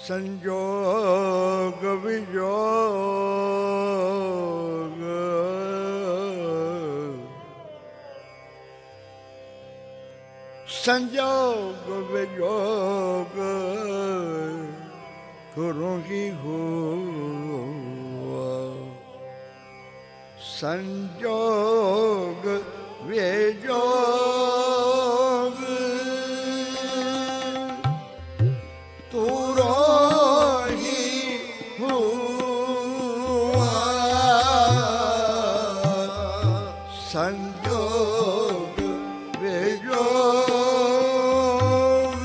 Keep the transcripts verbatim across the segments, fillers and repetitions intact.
ਸੰਜੋਗ ਵਿਜੋਗ ਸੰਜੋਗ ਵਿਜੋਗ ਗੁਰੂ ਕੀ ਹੋਆ ਸੰਜੋਗ ਵਿਜੋਗ ਤੁਰੋ ਹੀ ਹੋਆ ਸੰਜੋਗ ਵਿਜੋਗ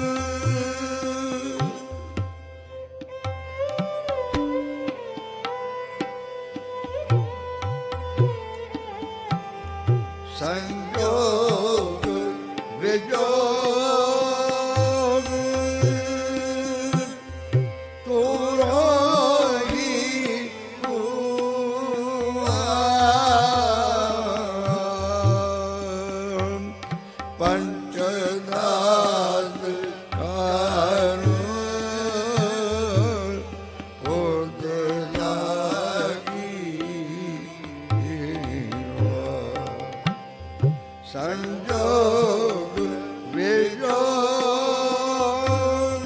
ਸੰਜੋਗ ਵਿਜੋਗ ਤੁਰੋ ਹੀ ਹੋਆ ਪੰਚਦਾਸ ਕਾਰੂ ਉਦ ਲਾਗੀ ਸੰਜੋਗ ਵਿਜੋਗ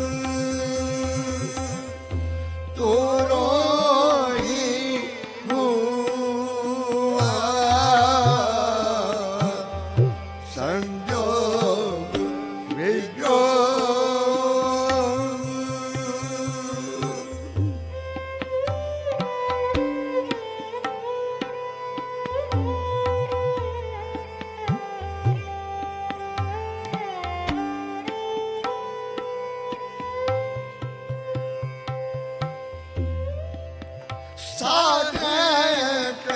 ਤੁਰੋ ਹੀ ਹੋਆ ਸੰਜੋਗ ਵਿਜੋਗ ਸਾਧਕ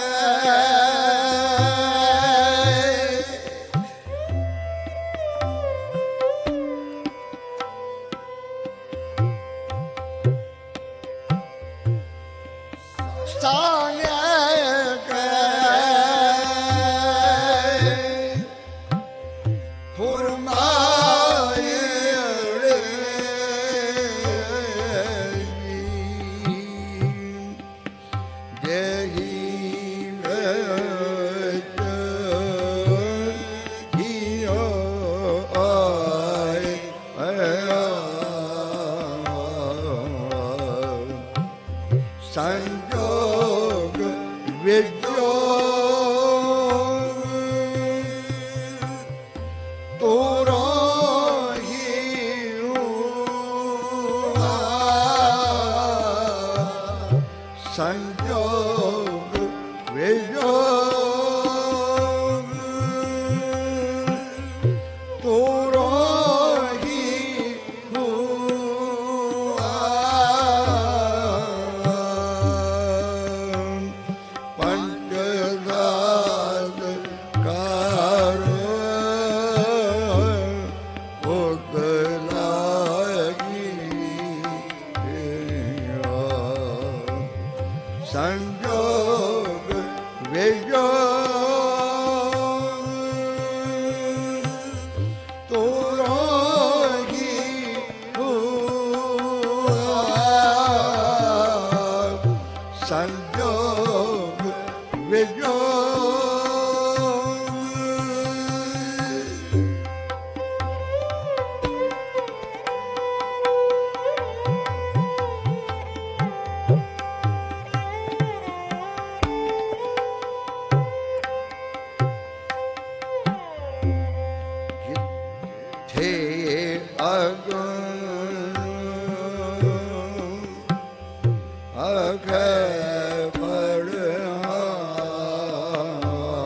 ਸਾਧਕ ਫੁਰਮਾਏ ਦੇਹੀ ਵਿੱਚ ਜੀਓ ਆਏ ਸੰਜੋਗ ਵਿਜੋਗ ਤੁਰੋ ਹੀ ਹੋਆ ਸੰਜੋਗ ਵਿਜੋਗ ਤੁਰੋ ਹੀ ਹੋਆ ਪੰਚਦਾਸ ਕਾਰੂ ਉਦ ਲਾਗੀ ਸੰਜੋਗ ਵਿਜੋਗ ਤੁਰੋ ਹੀ ਹੋਆ ਸੰਜੋਗ ਵਿਜੋਗ ਜਿੱਥੇ ਅਗਨ ਅਗੇ ਪੜ੍ਹਾ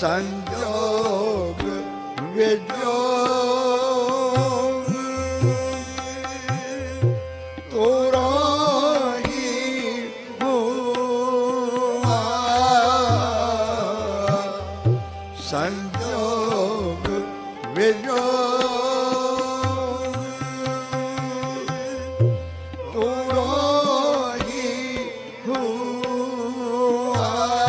ਸੰਜੋਗ ਵਿਜੋਗ ਤੋਰਾ ਹੀ ਹੋਆ ਸੰਜੋਗ ਵਿਜੋਗ ਤੋਰਾ ਹੀ ਹੋਆ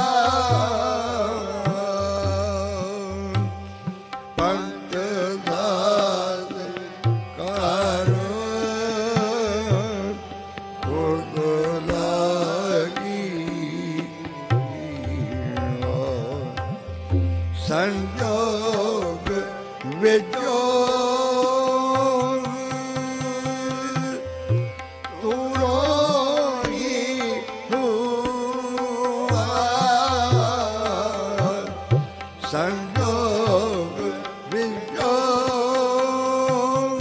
ਪੰਤ ਦਾਸ ਕਰ ਗੁਰਦ ਲਾਗੀ ਸੰਜੋਗ ਵਿਜੋਗ ਤੋਰਾ ਹੀ ਹੋਆ ਸੰਜੋਗ ਵਿਜੋਗ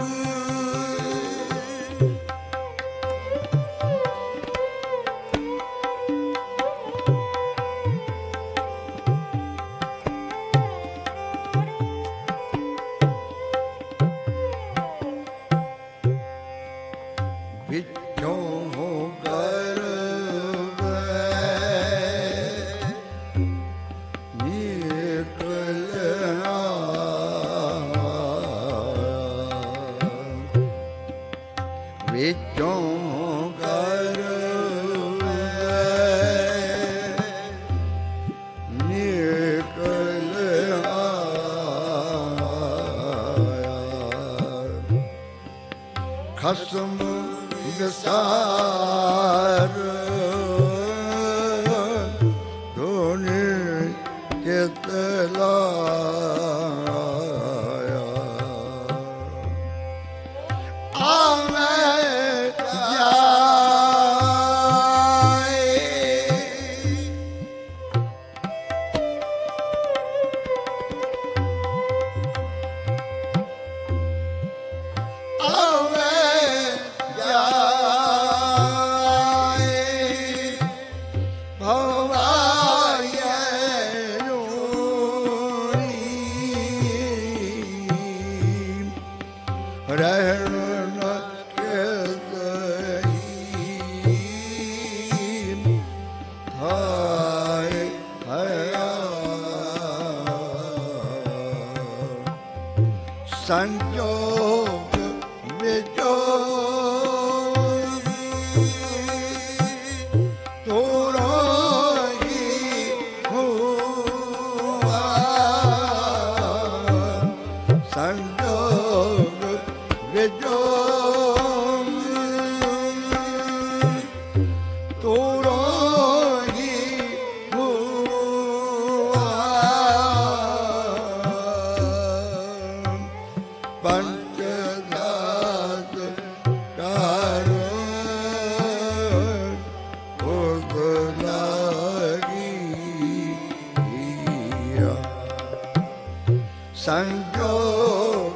ਵਿੱਚੋਂ ਗਰਵੈ ਨਿਕਲਿਆ ਵਿੱਚੋਂ ਗਰਵੈ ਨਿਕਲਿਆ ਖਸਮ ਵਿਸਾਰ ਧੋਨੇ ਚਿਤ ਲਾਇਆ ਆਵੇਂ ਜਾਏ ਆਵੇਂ ਜਾਏ ਭਵਾਏ ਰੋਈ ਰਹਿਣ ਨ ਕੇਦਹੀ ਹਾਏ ਹਾਇਆ ਸੰਜੋਗ ਵਿਜੋਗ ਤੋਰਾ ਹੀ ਹੋਆ ਸੰਜੋਗ ਵਿਜੋਗ ਤੋਰਾ ਹੀ ਹੋਆ ਪੰਚ ਦਾਸ ਕਰ ਗੁਰਦ ਲਾਗੀ ਸੰਜੋਗ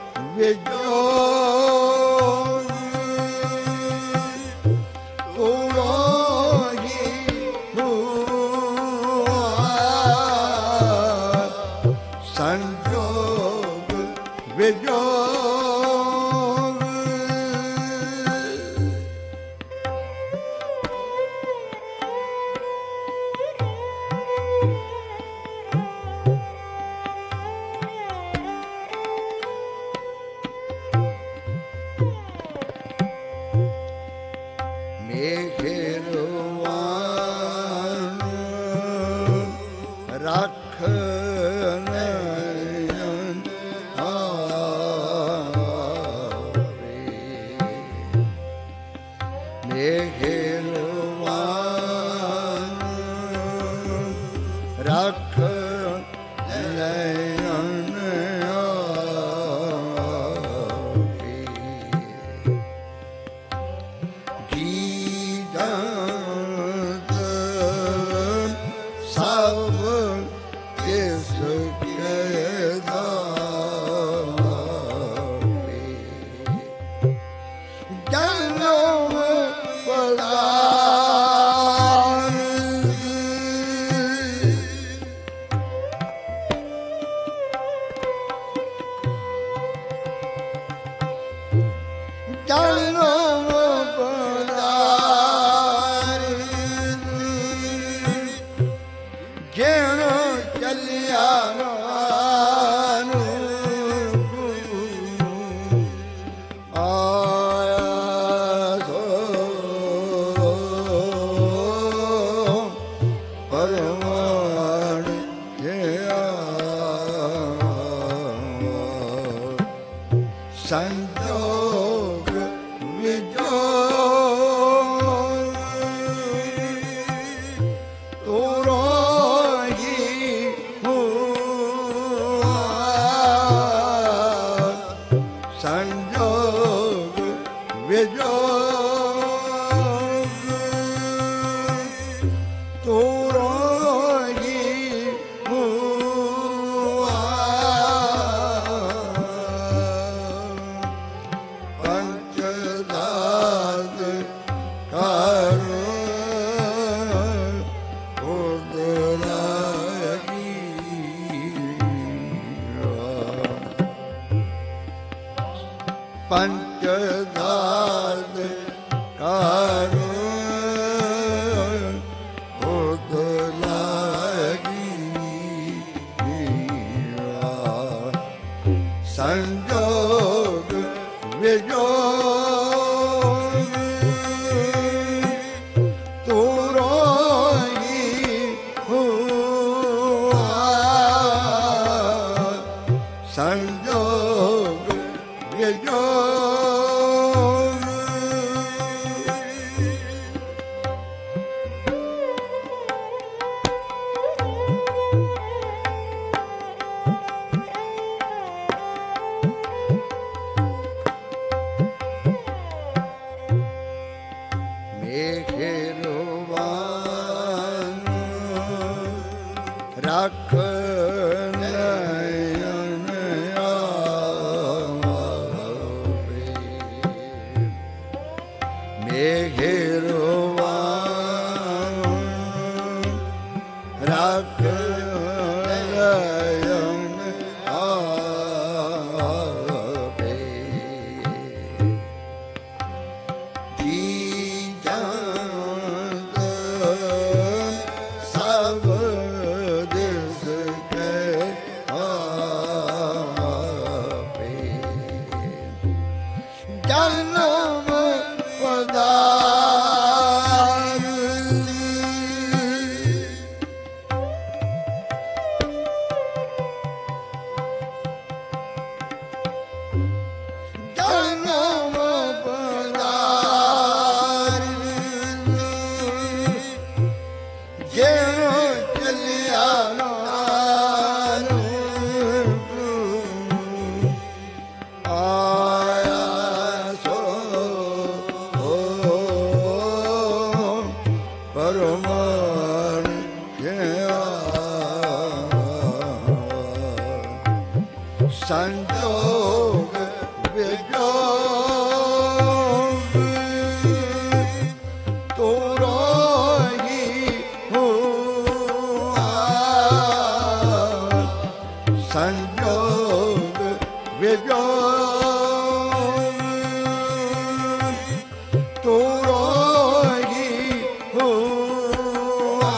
ਵਿਜੋਗ ਤੋਰਾ ਹੀ ਹੋਆ ਸੰਜੋਗ ਵਿਜੋਗ ਮੇਘਰਵਾਨ ਰੱਖ ਨੈਣ ਆ ਪੰਚ ਦਾਤ ਕਾਰੂ ਉਦ ਲਾਗੀ ਸੰਜੋਗ ਵਿਜੋਗ ਤੁਰੋਈ ਹੁਆ ਸੰਜੋਗ ਵਿਜੋਗ ਮੇਘਰਵਾਨ ਰੱਖ ਨਯਨ ਆਵੇ ਮੇਘਰਵਾਨ ਰੱਖ ਨਯਨ ਆਵੇ ਜੀ ਜਾਂਦ ਸਭ ਦਿਸ ਕੇ ਆਪੇ ਜਨਮ ਪਦਾਰ ਜਨਮ ਪਦਾਰ ਜਿਉ ਚਲਿਆ ਨਾਨਕ ਆਇਆ ਸੋ ਪਰਮਾਨ ਗਿਆ ਸੰਜੋਗ ਵਿਜੋਗ ਤੁਰੋਈ ਹੁਆ ਸੰਜੋਗ ਵਿਜੋਗ ਤੁਰੋਈ ਹੁਆ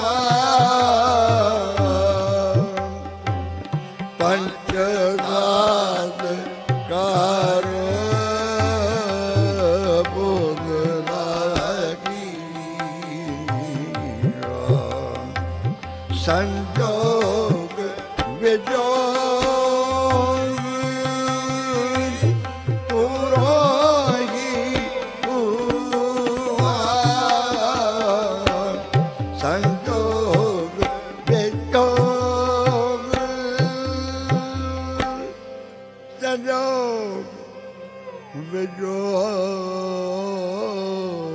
ਪੰਚ ਦਾਤ ਕਾਰ ਬੁਧ ਲਾਗੀ ਸੰਜੋਗ ਵਿਜੋਗ ਤੁਰੋਈ ਹੁਆ ਸੰਜੋਗ ਵਿਜੋਗ ਸੰਜੋਗ ਵਿਜੋਗ